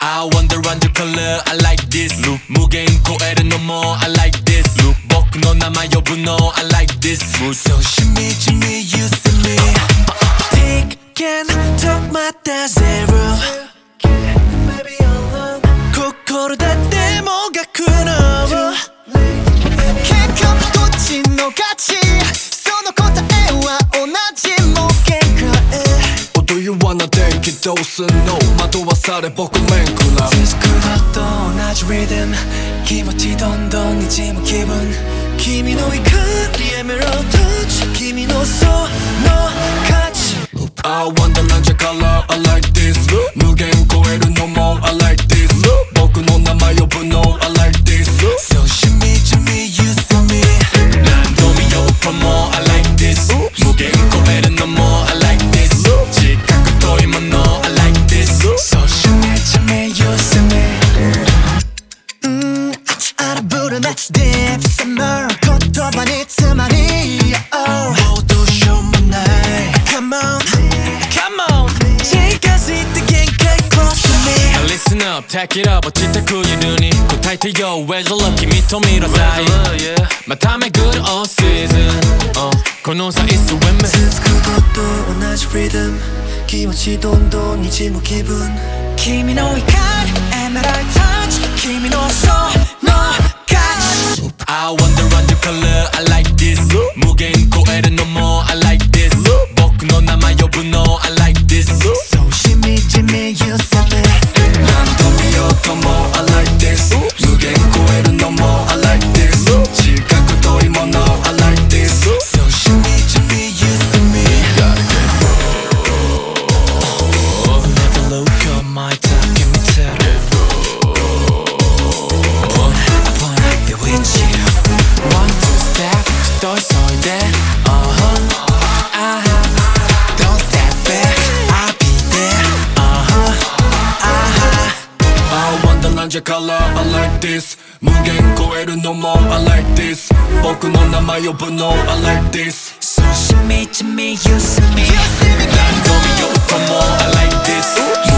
I wonder the color I like this look 무게인 코에를 넘어 I like this look僕の名前呼ぶの I like this mood So shimmy shimmy you see me Take can talk my zero 心だってもがくの結局どっちの勝ちその答えは同じもう限界 Or do you wanna take it どうすんの惑わされ僕面食らうディスクだと同じリズム気持ちどんどんにじむ気分君の怒りエメラルドタッチ君のその価値 I wonder the color I like this 無限超えるのも I like this 僕の名前呼ぶの I like this So shimmy shimmy you see me 何度見ようとも I like this 無限超えるのも I like this 近く遠いもの I like this So shimmy shimmy you see me 荒ぶる夏 Deep summer 言葉に詰まり Oh もうどうしようもない Come on Come on 近づいて限界 Close to me Now listen up, take it up 落ちてくゆるに答えてよ Where's your love 君と見ろさいまため good all season このサイズ women 続くこと同じリズム気持ちどんどんにじむ気分君の怒りエメラルドタッチ君のその価値 I wonder the color I like this 無限超えるのも I like this 僕の名前呼ぶの I like this So shimmy shimmy you see me 何度見ようとも I like this 無限超えるのも I like this 近く遠いもの I like this So shimmy shimmy you see me Never look on my time give me that I wanna be with you One two step 一人そいで Don't step back I'll be there I wonder the color I like this 無限超えるのも I like this 僕の名前呼ぶの I like this So shimmy shimmy you see me 何度見ようとも I like this